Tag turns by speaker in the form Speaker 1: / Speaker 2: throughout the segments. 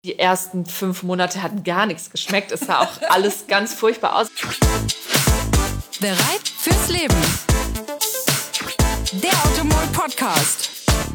Speaker 1: Die ersten 5 Monate hatten gar nichts geschmeckt. Es sah auch alles ganz furchtbar aus.
Speaker 2: Bereit fürs Leben. Der Ottomol Podcast.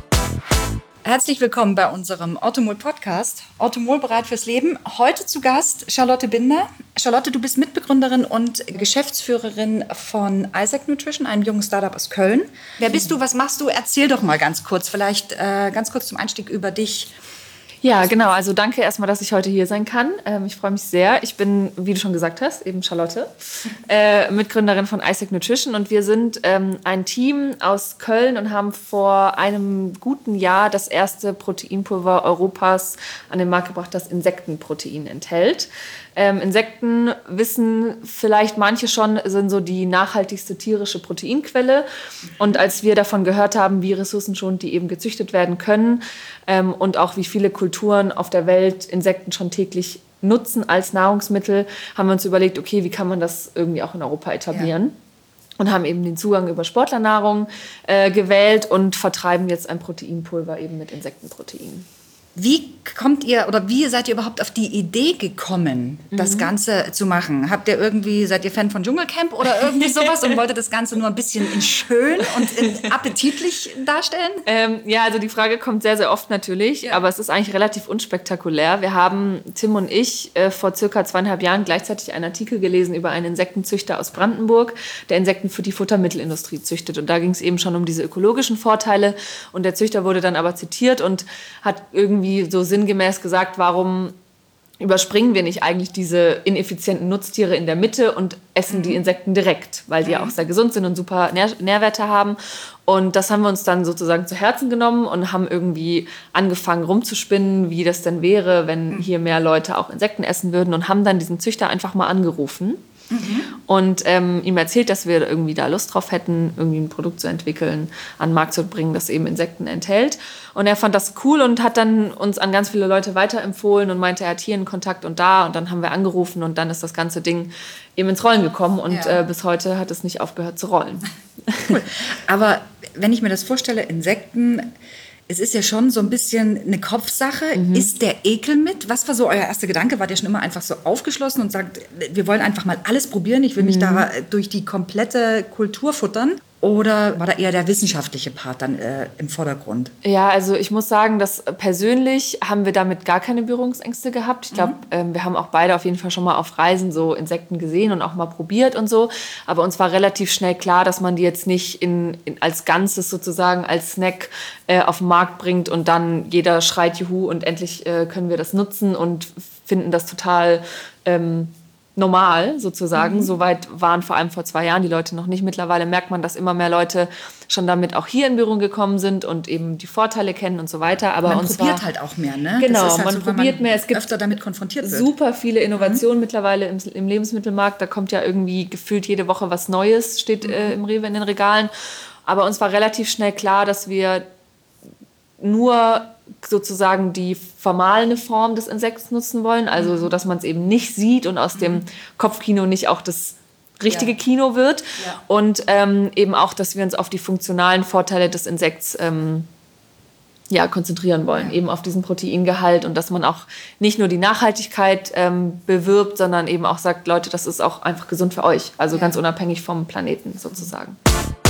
Speaker 2: Herzlich willkommen bei unserem Ottomol Podcast. Ottomol bereit fürs Leben. Heute zu Gast Charlotte Binder. Charlotte, du bist Mitbegründerin und Geschäftsführerin von Isaac Nutrition, einem jungen Startup aus Köln. Wer bist du? Was machst du? Erzähl doch mal ganz kurz, vielleicht ganz kurz zum Einstieg über dich.
Speaker 1: Ja, genau. Also danke erstmal, dass ich heute hier sein kann. Ich freue mich sehr. Ich bin, wie du schon gesagt hast, eben Charlotte, Mitgründerin von Isaac Nutrition. Und wir sind ein Team aus Köln und haben vor einem guten Jahr das erste Proteinpulver Europas an den Markt gebracht, das Insektenprotein enthält. Insekten, wissen vielleicht manche schon, sind so die nachhaltigste tierische Proteinquelle. Und als wir davon gehört haben, wie ressourcenschonend die eben gezüchtet werden können und auch wie viele Kulturen auf der Welt Insekten schon täglich nutzen als Nahrungsmittel, haben wir uns überlegt, okay, wie kann man das irgendwie auch in Europa etablieren? Ja. Und haben eben den Zugang über Sportlernahrung gewählt und vertreiben jetzt ein Proteinpulver eben mit Insektenprotein.
Speaker 2: Wie kommt ihr oder wie seid ihr überhaupt auf die Idee gekommen, das Ganze zu machen? Seid ihr Fan von Dschungelcamp oder irgendwie sowas und wolltet das Ganze nur ein bisschen in schön und in appetitlich darstellen?
Speaker 1: Ja, also die Frage kommt sehr, sehr oft natürlich, ja. Aber es ist eigentlich relativ unspektakulär. Wir haben, Tim und ich, vor circa 2,5 Jahren gleichzeitig einen Artikel gelesen über einen Insektenzüchter aus Brandenburg, der Insekten für die Futtermittelindustrie züchtet. Und da ging es eben schon um diese ökologischen Vorteile. Und der Züchter wurde dann aber zitiert und hat irgendwie so sinngemäß gesagt, warum überspringen wir nicht eigentlich diese ineffizienten Nutztiere in der Mitte und essen die Insekten direkt, weil die ja auch sehr gesund sind und super Nährwerte haben. Und das haben wir uns dann sozusagen zu Herzen genommen und haben irgendwie angefangen rumzuspinnen, wie das denn wäre, wenn hier mehr Leute auch Insekten essen würden und haben dann diesen Züchter einfach mal angerufen. Und ihm erzählt, dass wir irgendwie da Lust drauf hätten, irgendwie ein Produkt zu entwickeln, an den Markt zu bringen, das eben Insekten enthält. Und er fand das cool und hat dann uns an ganz viele Leute weiterempfohlen und meinte, er hat hier einen Kontakt und da. Und dann haben wir angerufen und dann ist das ganze Ding eben ins Rollen gekommen. Und bis heute hat es nicht aufgehört zu rollen.
Speaker 2: Cool. Aber wenn ich mir das vorstelle, Insekten... Es ist ja schon so ein bisschen eine Kopfsache. Ist der Ekel mit? Was war so euer erster Gedanke? Wart ihr schon immer einfach so aufgeschlossen und sagt, wir wollen einfach mal alles probieren, ich will mich da durch die komplette Kultur futtern? Oder war da eher der wissenschaftliche Part dann im Vordergrund?
Speaker 1: Ja, also ich muss sagen, dass persönlich haben wir damit gar keine Berührungsängste gehabt. Ich glaube, wir haben auch beide auf jeden Fall schon mal auf Reisen so Insekten gesehen und auch mal probiert und so. Aber uns war relativ schnell klar, dass man die jetzt nicht als Ganzes sozusagen als Snack auf den Markt bringt und dann jeder schreit Juhu und endlich können wir das nutzen und finden das total normal sozusagen. Soweit waren vor allem vor 2 Jahren die Leute noch nicht. Mittlerweile merkt man, dass immer mehr Leute schon damit auch hier in Berührung gekommen sind und eben die Vorteile kennen und so weiter. Aber
Speaker 2: man probiert halt auch mehr, ne?
Speaker 1: Genau,
Speaker 2: das ist halt
Speaker 1: man
Speaker 2: so,
Speaker 1: probiert mehr. Es gibt
Speaker 2: öfter damit konfrontiert wird.
Speaker 1: Super viele Innovationen mittlerweile im Lebensmittelmarkt. Da kommt ja irgendwie gefühlt jede Woche was Neues, steht im Rewe in den Regalen. Aber uns war relativ schnell klar, dass wir nur sozusagen die formale Form des Insekts nutzen wollen, also so, dass man es eben nicht sieht und aus dem Kopfkino nicht auch das richtige Kino wird und eben auch, dass wir uns auf die funktionalen Vorteile des Insekts konzentrieren wollen, eben auf diesen Proteingehalt und dass man auch nicht nur die Nachhaltigkeit bewirbt, sondern eben auch sagt, Leute, das ist auch einfach gesund für euch, also ganz unabhängig vom Planeten sozusagen.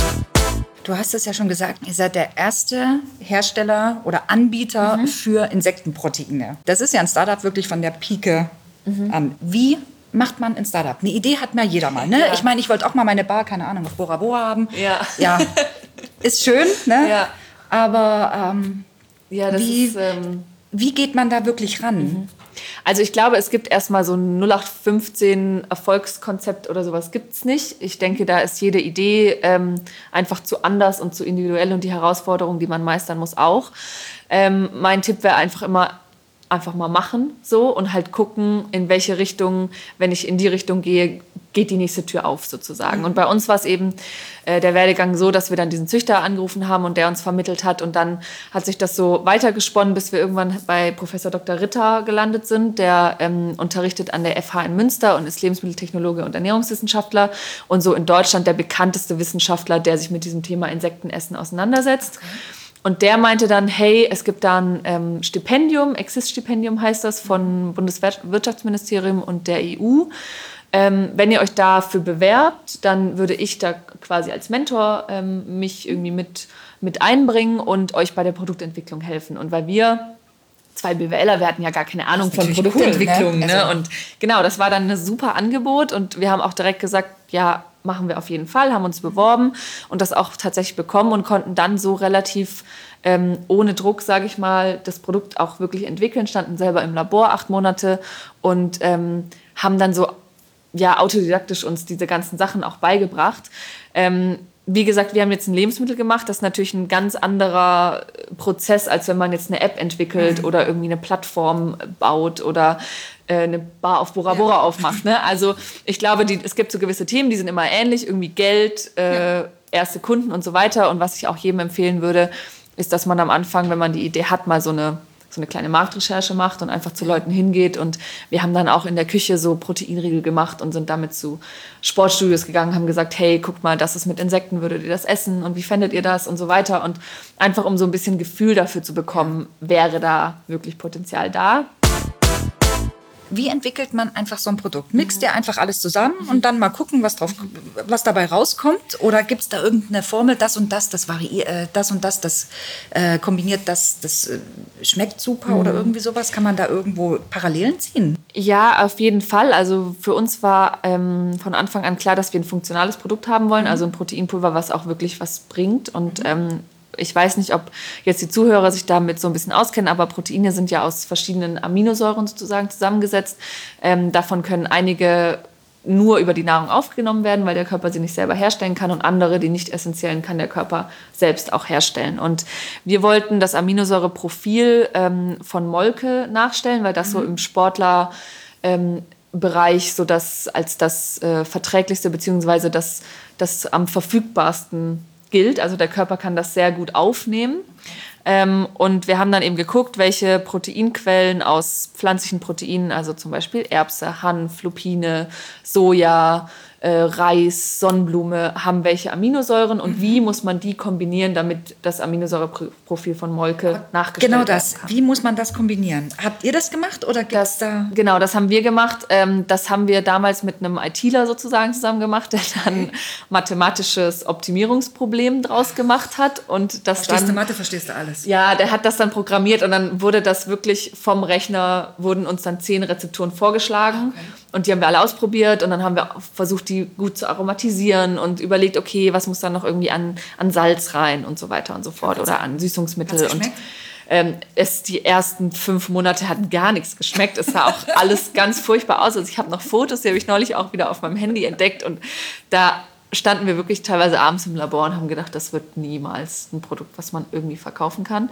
Speaker 2: Du hast es ja schon gesagt, ihr seid der erste Hersteller oder Anbieter für Insektenproteine. Das ist ja ein Startup wirklich von der Pike an. Wie macht man ein Startup? Eine Idee hat mir jeder mal, ne? Ja. Ich meine, ich wollte auch mal meine Bar, keine Ahnung, auf Bora Bora haben. Ja, ist schön, ne? Ja. Aber wie geht man da wirklich ran?
Speaker 1: Also ich glaube, es gibt erstmal so ein 0815 Erfolgskonzept oder sowas gibt's nicht. Ich denke, da ist jede Idee einfach zu anders und zu individuell und die Herausforderungen, die man meistern muss, auch. Mein Tipp wäre einfach mal machen so und halt gucken, in welche Richtung, wenn ich in die Richtung gehe, geht die nächste Tür auf sozusagen. Und bei uns war es eben der Werdegang so, dass wir dann diesen Züchter angerufen haben und der uns vermittelt hat. Und dann hat sich das so weitergesponnen, bis wir irgendwann bei Professor Dr. Ritter gelandet sind. Der unterrichtet an der FH in Münster und ist Lebensmitteltechnologe und Ernährungswissenschaftler. Und so in Deutschland der bekannteste Wissenschaftler, der sich mit diesem Thema Insektenessen auseinandersetzt. Okay. Und der meinte dann, hey, es gibt da ein Stipendium, Exist-Stipendium heißt das, von Bundeswirtschaftsministerium und der EU. Wenn ihr euch dafür bewerbt, dann würde ich da quasi als Mentor mich irgendwie mit einbringen und euch bei der Produktentwicklung helfen. Und weil wir 2 BWLer, wir hatten ja gar keine Ahnung von Produktentwicklung.
Speaker 2: Cool, ne?
Speaker 1: Ne? Und genau, das war dann ein super Angebot und wir haben auch direkt gesagt, ja, machen wir auf jeden Fall, haben uns beworben und das auch tatsächlich bekommen und konnten dann so relativ ohne Druck, sage ich mal, das Produkt auch wirklich entwickeln, standen selber im Labor 8 Monate und haben dann so autodidaktisch uns diese ganzen Sachen auch beigebracht. Wie gesagt, wir haben jetzt ein Lebensmittel gemacht. Das ist natürlich ein ganz anderer Prozess, als wenn man jetzt eine App entwickelt oder irgendwie eine Plattform baut oder eine Bar auf Bora Bora aufmacht. Ne? Also ich glaube, es gibt so gewisse Themen, die sind immer ähnlich. Irgendwie Geld, erste Kunden und so weiter. Und was ich auch jedem empfehlen würde, ist, dass man am Anfang, wenn man die Idee hat, mal so eine kleine Marktrecherche macht und einfach zu Leuten hingeht. Und wir haben dann auch in der Küche so Proteinriegel gemacht und sind damit zu Sportstudios gegangen, haben gesagt, hey, guckt mal, das ist mit Insekten, würdet ihr das essen und wie fändet ihr das und so weiter. Und einfach, um so ein bisschen Gefühl dafür zu bekommen, wäre da wirklich Potenzial da.
Speaker 2: Wie entwickelt man einfach so ein Produkt? Mixt ihr einfach alles zusammen und dann mal gucken, was dabei rauskommt? Oder gibt es da irgendeine Formel, das und das kombiniert das schmeckt super oder irgendwie sowas? Kann man da irgendwo Parallelen ziehen?
Speaker 1: Ja, auf jeden Fall. Also für uns war von Anfang an klar, dass wir ein funktionales Produkt haben wollen, also ein Proteinpulver, was auch wirklich was bringt. Und ich weiß nicht, ob jetzt die Zuhörer sich damit so ein bisschen auskennen, aber Proteine sind ja aus verschiedenen Aminosäuren sozusagen zusammengesetzt. Davon können einige nur über die Nahrung aufgenommen werden, weil der Körper sie nicht selber herstellen kann und andere, die nicht essentiellen, kann der Körper selbst auch herstellen. Und wir wollten das Aminosäureprofil von Molke nachstellen, weil das so im Sportler Bereich so das als das verträglichste beziehungsweise das am verfügbarsten gilt. Also der Körper kann das sehr gut aufnehmen. Und wir haben dann eben geguckt, welche Proteinquellen aus pflanzlichen Proteinen, also zum Beispiel Erbse, Hanf, Lupine, Soja, Reis, Sonnenblume, haben welche Aminosäuren und wie muss man die kombinieren, damit das Aminosäureprofil von Molke nachgestellt
Speaker 2: Genau
Speaker 1: werden
Speaker 2: das.
Speaker 1: kann.
Speaker 2: Wie muss man das kombinieren? Habt ihr das gemacht oder gibt's da?
Speaker 1: Genau, das haben wir gemacht. Das haben wir damals mit einem ITler sozusagen zusammen gemacht, der dann mathematisches Optimierungsproblem draus gemacht hat. Und das
Speaker 2: Verstehst du Mathe, verstehst du alles?
Speaker 1: Ja, der hat das dann programmiert und dann wurde das wirklich vom Rechner, wurden uns dann 10 Rezepturen vorgeschlagen. Okay. Und die haben wir alle ausprobiert und dann haben wir versucht, die gut zu aromatisieren und überlegt, okay, was muss dann noch irgendwie an Salz rein und so weiter und so fort oder an Süßungsmittel. Und die ersten 5 Monate hatten gar nichts geschmeckt. Es sah auch alles ganz furchtbar aus. Also ich habe noch Fotos, die habe ich neulich auch wieder auf meinem Handy entdeckt und da standen wir wirklich teilweise abends im Labor und haben gedacht, das wird niemals ein Produkt, was man irgendwie verkaufen kann.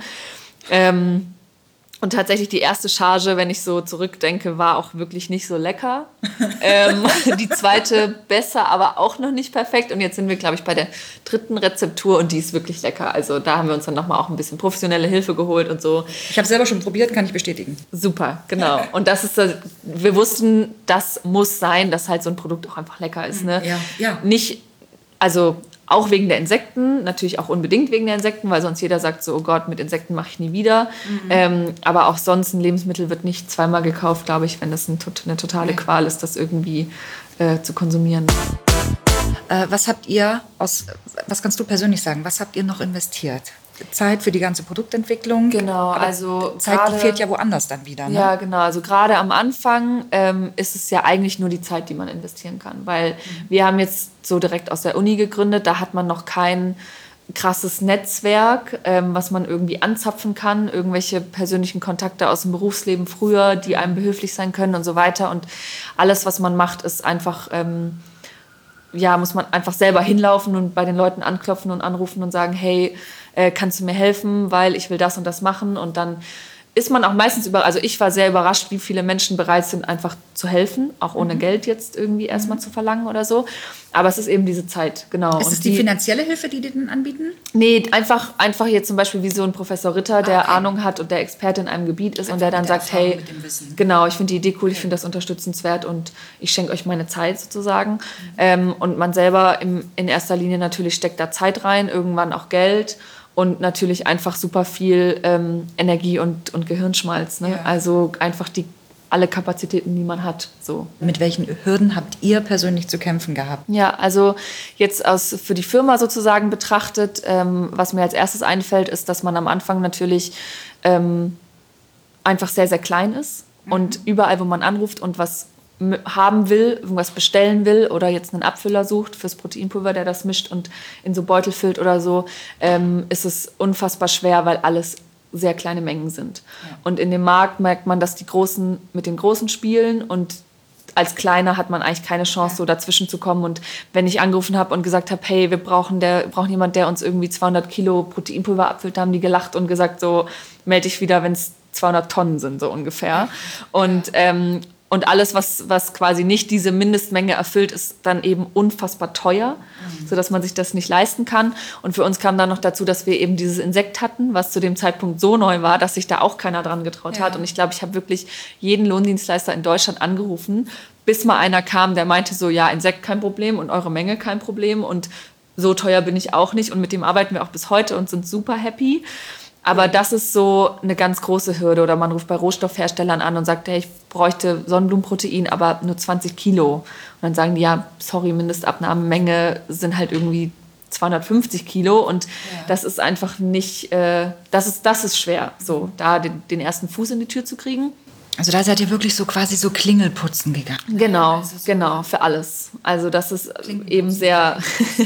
Speaker 1: Und tatsächlich die erste Charge, wenn ich so zurückdenke, war auch wirklich nicht so lecker. Die zweite besser, aber auch noch nicht perfekt. Und jetzt sind wir, glaube ich, bei der 3. Rezeptur und die ist wirklich lecker. Also da haben wir uns dann nochmal auch ein bisschen professionelle Hilfe geholt und so.
Speaker 2: Ich habe selber schon probiert, kann ich bestätigen.
Speaker 1: Super, genau. Und das ist, wir wussten, das muss sein, dass halt so ein Produkt auch einfach lecker ist. Ne?
Speaker 2: Ja.
Speaker 1: Nicht, also auch wegen der Insekten, natürlich auch unbedingt wegen der Insekten, weil sonst jeder sagt so, oh Gott, mit Insekten mache ich nie wieder. Aber auch sonst ein Lebensmittel wird nicht zweimal gekauft, glaube ich, wenn das eine totale Qual ist, das irgendwie zu konsumieren.
Speaker 2: Was kannst du persönlich sagen, was habt ihr noch investiert? Zeit für die ganze Produktentwicklung.
Speaker 1: Genau,
Speaker 2: aber
Speaker 1: also
Speaker 2: Zeit fehlt ja woanders dann wieder. Ne?
Speaker 1: Ja, genau. Also gerade am Anfang ist es ja eigentlich nur die Zeit, die man investieren kann. Weil wir haben jetzt so direkt aus der Uni gegründet, da hat man noch kein krasses Netzwerk, was man irgendwie anzapfen kann, irgendwelche persönlichen Kontakte aus dem Berufsleben früher, die einem behilflich sein können und so weiter. Und alles, was man macht, ist einfach... muss man einfach selber hinlaufen und bei den Leuten anklopfen und anrufen und sagen, hey, kannst du mir helfen, weil ich will das und das machen. Und dann ist man auch meistens also ich war sehr überrascht, wie viele Menschen bereit sind, einfach zu helfen, auch ohne Geld jetzt irgendwie erstmal zu verlangen oder so. Aber es ist eben diese Zeit, genau.
Speaker 2: Ist es die finanzielle Hilfe, die dann anbieten?
Speaker 1: Nee, einfach jetzt zum Beispiel wie so ein Professor Ritter, der Ahnung hat und der Experte in einem Gebiet ist und der dann sagt, hey, genau, ich finde die Idee cool, ich finde das unterstützenswert und ich schenke euch meine Zeit sozusagen. Und man selber in erster Linie natürlich steckt da Zeit rein, irgendwann auch Geld. und natürlich einfach super viel Energie und Gehirnschmalz. Ne? Ja. Also einfach alle Kapazitäten, die man hat. So.
Speaker 2: Mit welchen Hürden habt ihr persönlich zu kämpfen gehabt?
Speaker 1: Ja, also jetzt für die Firma sozusagen betrachtet, was mir als erstes einfällt, ist, dass man am Anfang natürlich einfach sehr, sehr klein ist und überall, wo man anruft und was haben will, irgendwas bestellen will oder jetzt einen Abfüller sucht fürs Proteinpulver, der das mischt und in so Beutel füllt oder so, ist es unfassbar schwer, weil alles sehr kleine Mengen sind. Ja. Und in dem Markt merkt man, dass die Großen mit den Großen spielen und als Kleiner hat man eigentlich keine Chance, so dazwischen zu kommen. Und wenn ich angerufen habe und gesagt habe, hey, wir brauchen jemanden, der uns irgendwie 200 Kilo Proteinpulver abfüllt, da haben die gelacht und gesagt, so, melde dich wieder, wenn es 200 Tonnen sind, so ungefähr. Und alles, was quasi nicht diese Mindestmenge erfüllt, ist dann eben unfassbar teuer, sodass man sich das nicht leisten kann. Und für uns kam dann noch dazu, dass wir eben dieses Insekt hatten, was zu dem Zeitpunkt so neu war, dass sich da auch keiner dran getraut hat. Und ich glaube, ich habe wirklich jeden Lohndienstleister in Deutschland angerufen, bis mal einer kam, der meinte so, ja, Insekt kein Problem und eure Menge kein Problem. Und so teuer bin ich auch nicht. Und mit dem arbeiten wir auch bis heute und sind super happy. Aber das ist so eine ganz große Hürde. Oder man ruft bei Rohstoffherstellern an und sagt, hey, ich bräuchte Sonnenblumenprotein, aber nur 20 Kilo. Und dann sagen die, ja, sorry, Mindestabnahmemenge sind halt irgendwie 250 Kilo. Und das ist einfach nicht, das ist schwer, so da den ersten Fuß in die Tür zu kriegen.
Speaker 2: Also da seid ihr wirklich so quasi so Klingelputzen gegangen.
Speaker 1: Genau, genau, für alles. Also das ist eben sehr...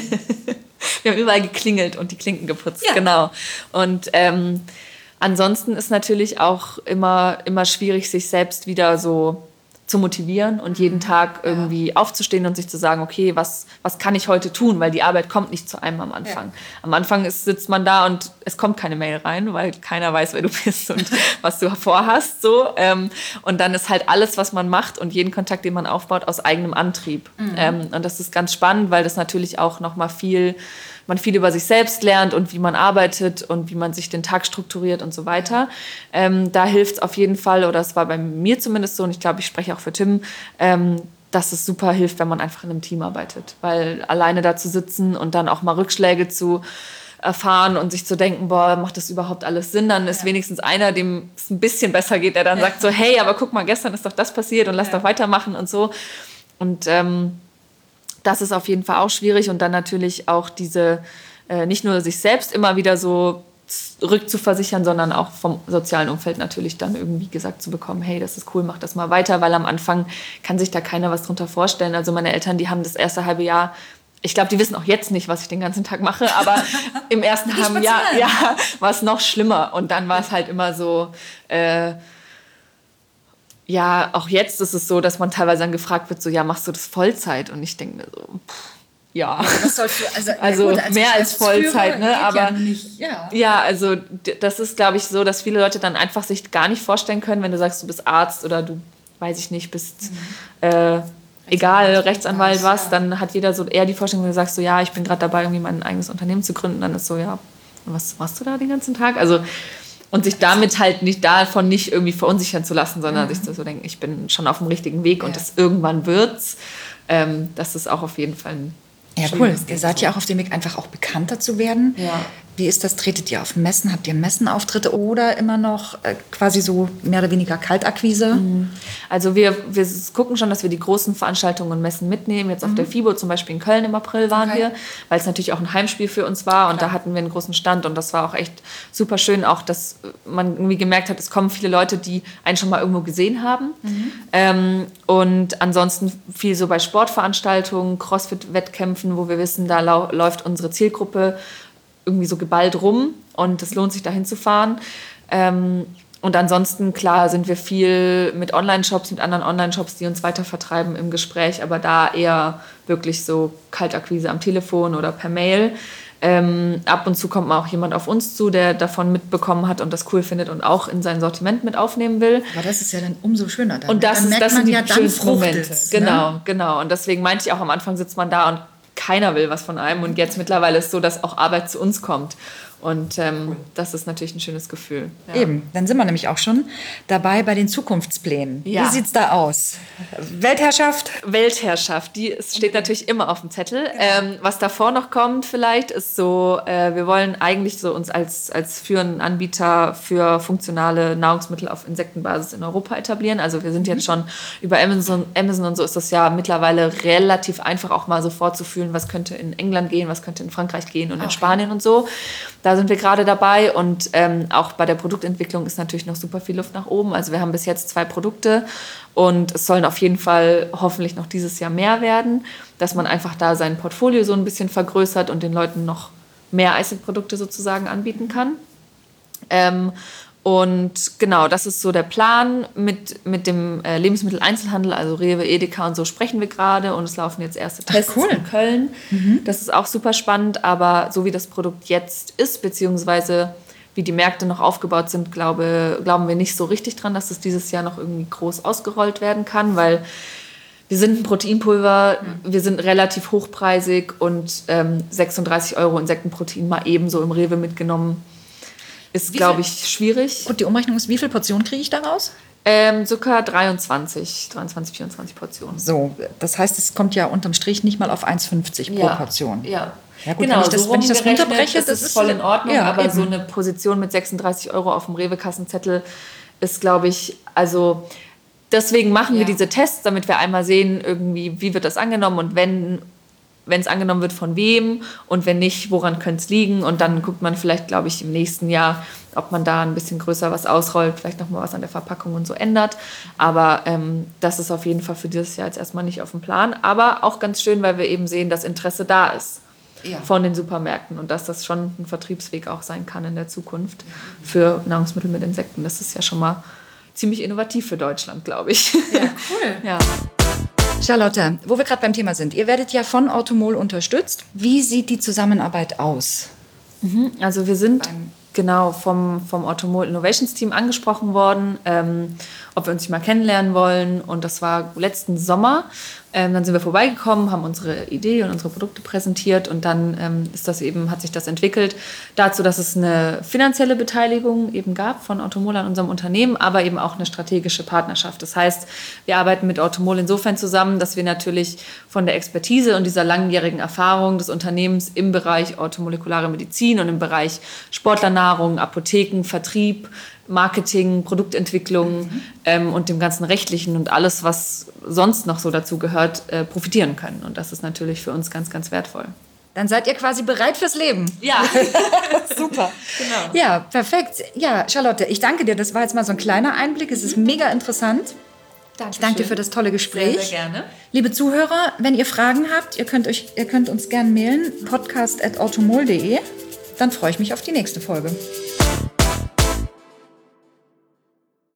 Speaker 1: Wir haben überall geklingelt und die Klinken geputzt, genau. Und ansonsten ist natürlich auch immer schwierig, sich selbst wieder so zu motivieren und jeden Tag irgendwie aufzustehen und sich zu sagen, okay, was kann ich heute tun? Weil die Arbeit kommt nicht zu einem am Anfang. Ja. Am Anfang sitzt man da und es kommt keine Mail rein, weil keiner weiß, wer du bist und was du vorhast. So. Und dann ist halt alles, was man macht und jeden Kontakt, den man aufbaut, aus eigenem Antrieb. Und das ist ganz spannend, weil das natürlich auch nochmal man viel über sich selbst lernt und wie man arbeitet und wie man sich den Tag strukturiert und so weiter. Da hilft es auf jeden Fall, oder es war bei mir zumindest so, und ich glaube, ich spreche auch für Tim, dass es super hilft, wenn man einfach in einem Team arbeitet. Weil alleine da zu sitzen und dann auch mal Rückschläge zu erfahren und sich zu denken, boah, macht das überhaupt alles Sinn? Dann ist wenigstens einer, dem es ein bisschen besser geht, der dann sagt so, hey, aber guck mal, gestern ist doch das passiert und lass doch weitermachen und so. Und das ist auf jeden Fall auch schwierig und dann natürlich auch diese, nicht nur sich selbst immer wieder so rückzuversichern, sondern auch vom sozialen Umfeld natürlich dann irgendwie gesagt zu bekommen, hey, das ist cool, mach das mal weiter, weil am Anfang kann sich da keiner was drunter vorstellen. Also meine Eltern, die haben das erste halbe Jahr, ich glaube, die wissen auch jetzt nicht, was ich den ganzen Tag mache, aber im ersten halben Jahr war es noch schlimmer und dann war es halt immer so... Ja, auch jetzt ist es so, dass man teilweise dann gefragt wird, so, ja, machst du das Vollzeit? Und ich denke mir so, ja. Was sollst du, also gut, mehr als Vollzeit, ne? Aber also das ist, glaube ich, so, dass viele Leute dann einfach sich gar nicht vorstellen können, wenn du sagst, du bist Arzt oder du, weiß ich nicht, bist egal, Rechtsanwalt, was, dann hat jeder so eher die Vorstellung, wenn du sagst, so, ja, ich bin gerade dabei, irgendwie mein eigenes Unternehmen zu gründen, dann ist so, ja, was machst du da den ganzen Tag? Also und sich damit halt nicht irgendwie verunsichern zu lassen, sondern sich zu so denken, ich bin schon auf dem richtigen Weg und das irgendwann wird's. Das ist auch auf jeden Fall ein
Speaker 2: cool. Ihr seid ja auch auf dem Weg, einfach auch bekannter zu werden. Ja. Wie ist das? Tretet ihr auf Messen? Habt ihr Messenauftritte oder immer noch quasi so mehr oder weniger Kaltakquise?
Speaker 1: Also wir gucken schon, dass wir die großen Veranstaltungen und Messen mitnehmen. Jetzt auf der FIBO zum Beispiel in Köln im April waren wir, weil es natürlich auch ein Heimspiel für uns war. Und da hatten wir einen großen Stand und das war auch echt super schön, auch dass man irgendwie gemerkt hat, es kommen viele Leute, die einen schon mal irgendwo gesehen haben. Und ansonsten viel so bei Sportveranstaltungen, Crossfit-Wettkämpfen, wo wir wissen, da läuft unsere Zielgruppe irgendwie so geballt rum und es lohnt sich, da hinzufahren. Und ansonsten, klar, sind wir viel mit Online-Shops, mit anderen Online-Shops, die uns weiter vertreiben im Gespräch, aber da eher wirklich so Kaltakquise am Telefon oder per Mail. Ab und zu kommt mal auch jemand auf uns zu, der davon mitbekommen hat und das cool findet und auch in sein Sortiment mit aufnehmen will.
Speaker 2: Aber das ist ja dann umso schöner. Dann,
Speaker 1: und das sind die schönsten Momente.
Speaker 2: Ne?
Speaker 1: Genau. Und deswegen meinte ich auch, am Anfang sitzt man da und keiner will was von einem. Und jetzt mittlerweile ist es so, dass auch Arbeit zu uns kommt. Und das ist natürlich ein schönes Gefühl.
Speaker 2: Ja. Eben, dann sind wir nämlich auch schon dabei bei den Zukunftsplänen.
Speaker 1: Ja.
Speaker 2: Wie sieht es da aus? Weltherrschaft?
Speaker 1: Weltherrschaft, die steht natürlich immer auf dem Zettel. Was davor noch kommt vielleicht, ist so, wir wollen eigentlich so uns als führenden Anbieter für funktionale Nahrungsmittel auf Insektenbasis in Europa etablieren. Also wir sind jetzt schon über Amazon und so ist das ja mittlerweile relativ einfach auch mal so vorzufühlen, was könnte in England gehen, was könnte in Frankreich gehen und in Spanien und so. Da sind wir gerade dabei und auch bei der Produktentwicklung ist natürlich noch super viel Luft nach oben. Also wir haben bis jetzt 2 Produkte und es sollen auf jeden Fall hoffentlich noch dieses Jahr mehr werden, dass man einfach da sein Portfolio so ein bisschen vergrößert und den Leuten noch mehr Eisig-Produkte sozusagen anbieten kann. Und genau, das ist so der Plan mit dem Lebensmitteleinzelhandel, also Rewe, Edeka und so sprechen wir gerade und es laufen jetzt erste Tests in Köln. Das ist auch super spannend, aber so wie das Produkt jetzt ist, beziehungsweise wie die Märkte noch aufgebaut sind, glauben wir nicht so richtig dran, dass es dieses Jahr noch irgendwie groß ausgerollt werden kann, weil wir sind ein Proteinpulver, wir sind relativ hochpreisig und 36 € Insektenprotein mal ebenso im Rewe mitgenommen. Ist, glaube ich, schwierig.
Speaker 2: Gut, die Umrechnung ist, wie viele Portionen kriege ich daraus?
Speaker 1: Circa 24 Portionen.
Speaker 2: So, das heißt, es kommt ja unterm Strich nicht mal auf 1,50 pro Portion.
Speaker 1: Ja.
Speaker 2: Ja gut, genau, wenn ich das runterbreche,
Speaker 1: das ist voll in Ordnung.
Speaker 2: Ja,
Speaker 1: aber
Speaker 2: eben.
Speaker 1: so eine Position mit 36 € auf dem Rewe-Kassenzettel ist, glaube ich, also deswegen machen wir diese Tests, damit wir einmal sehen, irgendwie, wie wird das angenommen und wenn es angenommen wird, von wem und wenn nicht, woran könnte es liegen. Und dann guckt man vielleicht, glaube ich, im nächsten Jahr, ob man da ein bisschen größer was ausrollt, vielleicht nochmal was an der Verpackung und so ändert. Aber das ist auf jeden Fall für dieses Jahr jetzt erstmal nicht auf dem Plan. Aber auch ganz schön, weil wir eben sehen, dass Interesse da ist von den Supermärkten und dass das schon ein Vertriebsweg auch sein kann in der Zukunft für Nahrungsmittel mit Insekten. Das ist ja schon mal ziemlich innovativ für Deutschland, glaube ich.
Speaker 2: Ja, cool.
Speaker 1: Ja.
Speaker 2: Charlotte, wo wir gerade beim Thema sind, ihr werdet ja von Automol unterstützt. Wie sieht die Zusammenarbeit aus?
Speaker 1: Also wir sind genau vom Automol Innovations Team angesprochen worden, ob wir uns nicht mal kennenlernen wollen. Und das war letzten Sommer. Dann sind wir vorbeigekommen, haben unsere Idee und unsere Produkte präsentiert und dann hat sich das entwickelt dazu, dass es eine finanzielle Beteiligung eben gab von Automol an unserem Unternehmen, aber eben auch eine strategische Partnerschaft. Das heißt, wir arbeiten mit Automol insofern zusammen, dass wir natürlich von der Expertise und dieser langjährigen Erfahrung des Unternehmens im Bereich orthomolekulare Medizin und im Bereich Sportlernahrung, Apotheken, Vertrieb, Marketing, Produktentwicklung und dem ganzen Rechtlichen und alles, was sonst noch so dazu gehört, profitieren können. Und das ist natürlich für uns ganz, ganz wertvoll.
Speaker 2: Dann seid ihr quasi bereit fürs Leben.
Speaker 1: Ja.
Speaker 2: Super.
Speaker 1: Genau.
Speaker 2: Ja, perfekt. Ja, Charlotte, ich danke dir. Das war jetzt mal so ein kleiner Einblick. Es ist mega interessant. Ich danke dir für das tolle Gespräch.
Speaker 1: Sehr, sehr gerne.
Speaker 2: Liebe Zuhörer, wenn ihr Fragen habt, ihr könnt uns gerne mailen, podcast@automol.de. Dann freue ich mich auf die nächste Folge.